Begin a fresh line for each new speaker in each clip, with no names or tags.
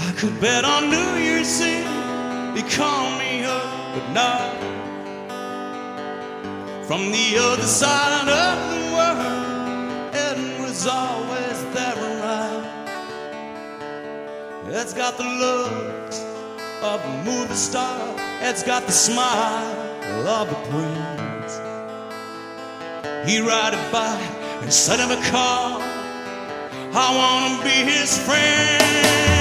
I could bet on New Year's Eve you call me up at night from the other side of the world. Ed was always there right. Ed's got the looks of a movie star. Ed's got the smile of a prince. He'd ride a bike and send him a call. I wanna be his friend.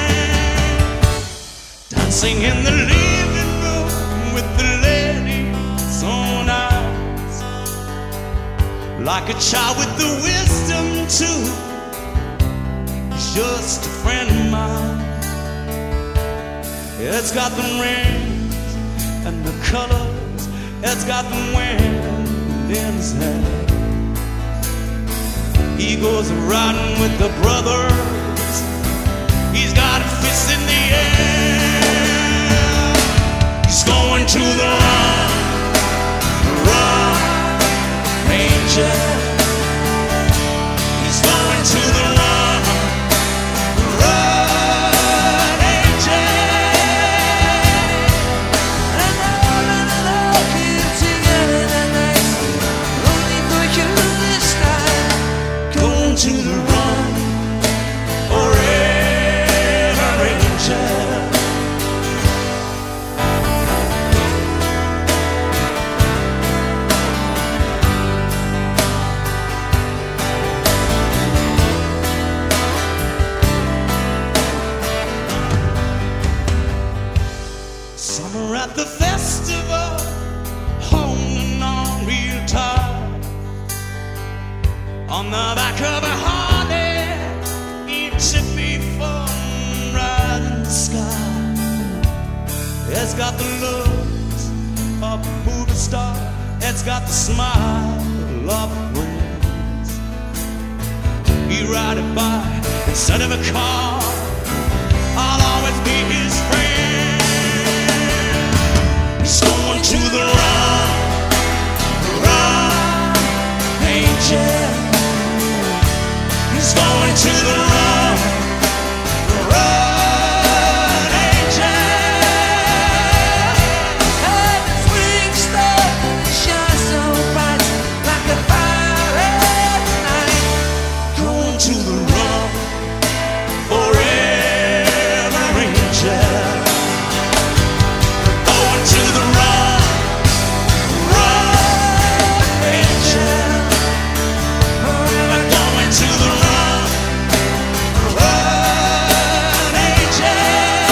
Dancing in the living room with the ladies on eyes, like a child with the wisdom too. He's just a friend of mine. It's got the rings and the colors. It's got the wind in his hair. He goes riding with the brothers. He's got a fist in the air. He's going to the run, angel. He's going to the run, angel.
And I'll keep together that night, only for you this time.
Going to the run, forever, angel. Summer at the festival, holding on real tight. On the back of a Harley, each before right in the sky. It's got the looks of a movie star. It's got the smile of a prince. He ride a bike instead of a car. I'll always be his friend. He's going to the run, angel. He's going to the run, angel.
And the spring star shines so bright, like a fire at night.
Going to the run, forever, angel. Going to the run, angel. Going to the run, angel.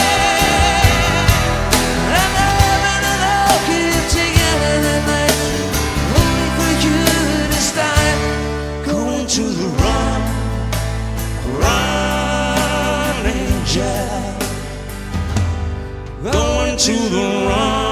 And I'll keep together that night, only for you this time.
Going to the run, angel. Going to the run.